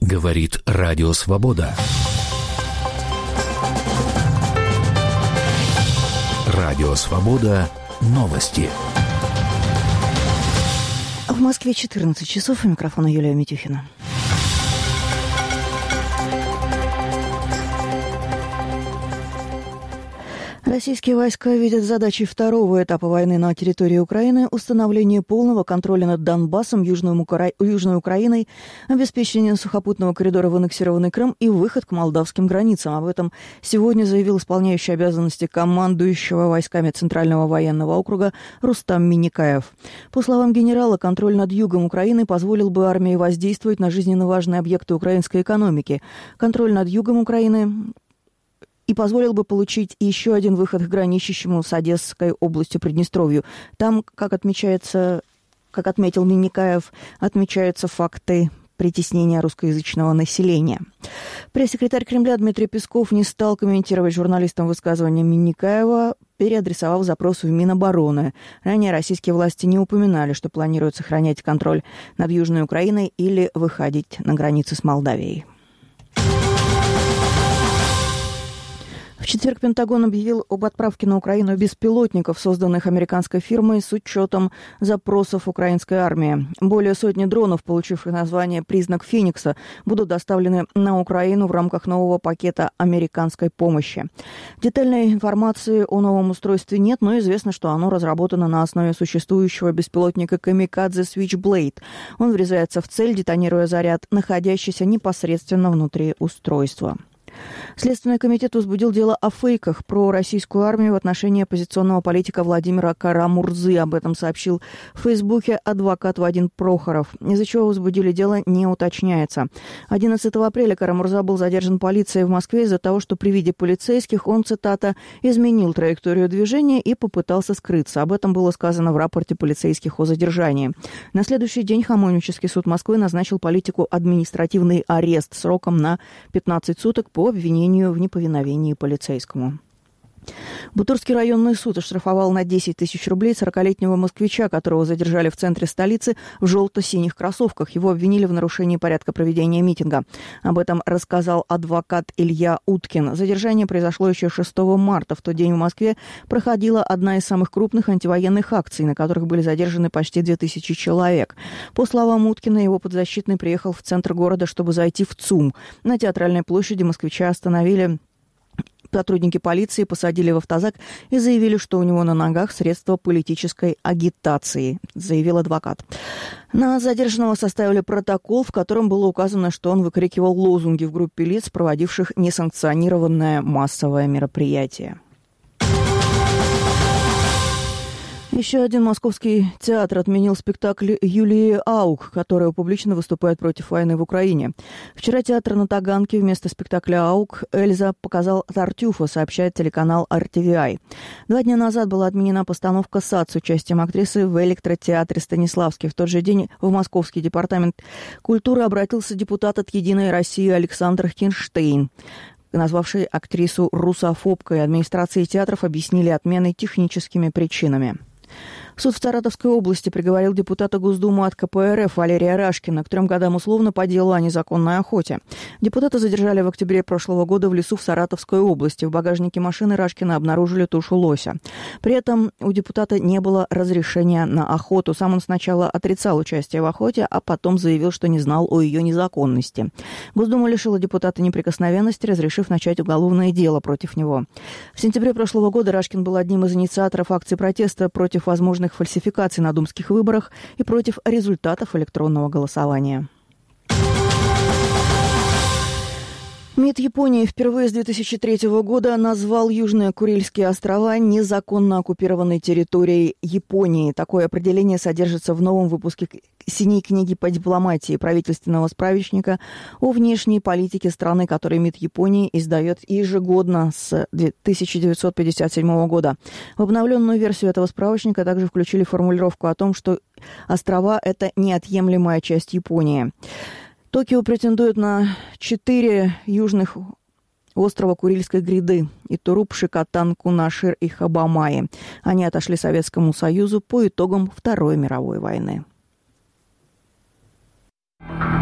Говорит Радио Свобода. Радио Свобода. Новости. В Москве 14 часов. У микрофона Юлия Митюхина. Российские войска видят задачей второго этапа войны на территории Украины установление полного контроля над Донбассом, Южной Украиной, обеспечение сухопутного коридора в аннексированный Крым и выход к молдавским границам. Об этом сегодня заявил исполняющий обязанности командующего войсками Центрального военного округа Рустам Миннекаев. По словам генерала, контроль над югом Украины позволил бы армии воздействовать на жизненно важные объекты украинской экономики. Контроль над югом Украины и позволил бы получить еще один выход к граничащему с Одесской областью Приднестровью. Там, как отметил Миннекаев, отмечаются факты притеснения русскоязычного населения. Пресс-секретарь Кремля Дмитрий Песков не стал комментировать журналистам высказывания Миннекаева, переадресовав запрос в Минобороны. Ранее российские власти не упоминали, что планируют сохранять контроль над Южной Украиной или выходить на границы с Молдавией. В четверг Пентагон объявил об отправке на Украину беспилотников, созданных американской фирмой с учетом запросов украинской армии. Более сотни дронов, получивших название «Признак Феникса», будут доставлены на Украину в рамках нового пакета американской помощи. Детальной информации о новом устройстве нет, но известно, что оно разработано на основе существующего беспилотника «Камикадзе Switchblade». Он врезается в цель, детонируя заряд, находящийся непосредственно внутри устройства. Следственный комитет возбудил дело о фейках про российскую армию в отношении оппозиционного политика Владимира Кара-Мурзы. Об этом сообщил в Фейсбуке адвокат Вадим Прохоров. Из-за чего возбудили дело, не уточняется. 11 апреля Кара-Мурза был задержан полицией в Москве из-за того, что при виде полицейских он, цитата, «изменил траекторию движения и попытался скрыться». Об этом было сказано в рапорте полицейских о задержании. На следующий день Хамовнический суд Москвы назначил политику административный арест сроком на 15 суток по обвинению в неповиновении полицейскому. Бутырский районный суд оштрафовал на 10 тысяч рублей 40-летнего москвича, которого задержали в центре столицы в желто-синих кроссовках. Его обвинили в нарушении порядка проведения митинга. Об этом рассказал адвокат Илья Уткин. Задержание произошло еще 6 марта. В тот день в Москве проходила одна из самых крупных антивоенных акций, на которых были задержаны почти 2000 человек. По словам Уткина, его подзащитный приехал в центр города, чтобы зайти в ЦУМ. На Театральной площади москвича остановили сотрудники полиции, посадили в автозак и заявили, что у него на ногах средства политической агитации, заявил адвокат. На задержанного составили протокол, в котором было указано, что он выкрикивал лозунги в группе лиц, проводивших несанкционированное массовое мероприятие. Еще один московский театр отменил спектакль Юлии Аук, которая публично выступает против войны в Украине. Вчера театр на Таганке вместо спектакля Аук Эльза показал Тартюфа, сообщает телеканал RTVI. 2 дня назад была отменена постановка «Сад» с участием актрисы в электротеатре Станиславский. В тот же день в Московский департамент культуры обратился депутат от «Единой России» Александр Хинштейн, назвавший актрису русофобкой. Администрации театров объяснили отмены техническими причинами. Суд в Саратовской области приговорил депутата Госдумы от КПРФ Валерия Рашкина к 3 годам условно по делу о незаконной охоте. Депутата задержали в октябре прошлого года в лесу в Саратовской области. В багажнике машины Рашкина обнаружили тушу лося. При этом у депутата не было разрешения на охоту. Сам он сначала отрицал участие в охоте, а потом заявил, что не знал о ее незаконности. Госдума лишила депутата неприкосновенности, разрешив начать уголовное дело против него. В сентябре прошлого года Рашкин был одним из инициаторов акции протеста против возможных фальсификаций на думских выборах и против результатов электронного голосования. МИД Японии впервые с 2003 года назвал Южные Курильские острова незаконно оккупированной территорией Японии. Такое определение содержится в новом выпуске «Синей книги по дипломатии» правительственного справочника о внешней политике страны, который МИД Японии издает ежегодно с 1957 года. В обновленную версию этого справочника также включили формулировку о том, что острова – это неотъемлемая часть Японии. Токио претендует на 4 южных острова Курильской гряды – Итуруп, Шикотан, Кунашир и Хабамаи. Они отошли Советскому Союзу по итогам Второй мировой войны.